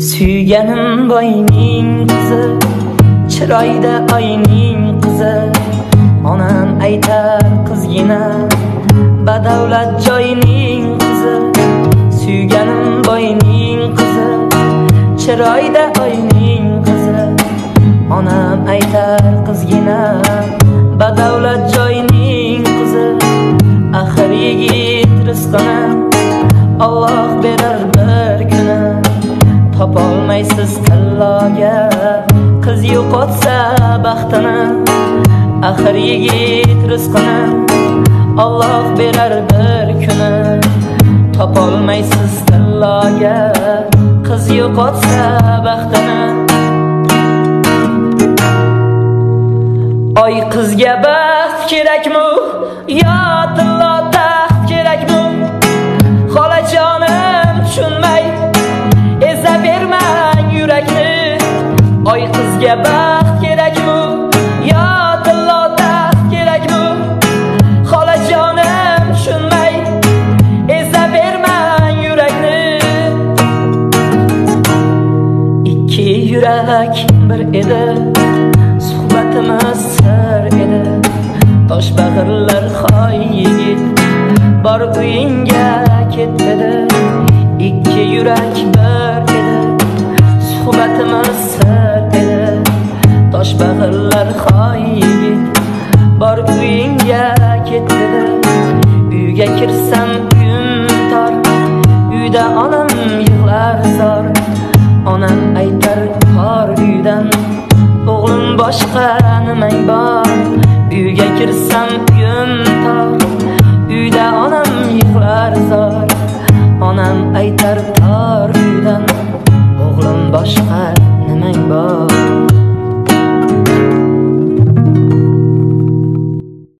Suyganim boyning qizi, chiroyda oyning qizi. Onam aytar qizgina, badavlat joyning qizi. Suyganim boyning qizi, chiroyda oyning qizi. Onam aytar qizgina, badavlat joyning qizi. Axir yigit rizqini Alloh berar bir kuni. Topolmaysiz tilloga qiz yo'qotsa baxtini. Axir yigit rizqini Alloh berar bir kuni. Topolmaysiz tilloga qiz yo'qotsa baxtini. Oy qizga baxt kerakmi yo tillo taxt kerakmi? Xolajonim tushunmay eza bermang yurakni. Oy qizga baxt kerakmi yo tillo taxt kerakmi? Xolajonim tushunmay eza bermang yurakni. Ikki yurak bir edi, suhbatimiz sir edi. Tosh bag'irlar xoy yigit bor uyingga ketmedi. Ikki yurak bir edi, suhbatimiz sir edi. Tosh bag'irlar xoy yigit bor uyingga ketmedi. Uyga kirsam uyim tor, uyda onam yig'lar zor. Onam aytar tor uydan o'g'lim boshqa nimang bor. Uyga kirsam uyim tor, uyda onam yig'lar zor. Onam aytar tor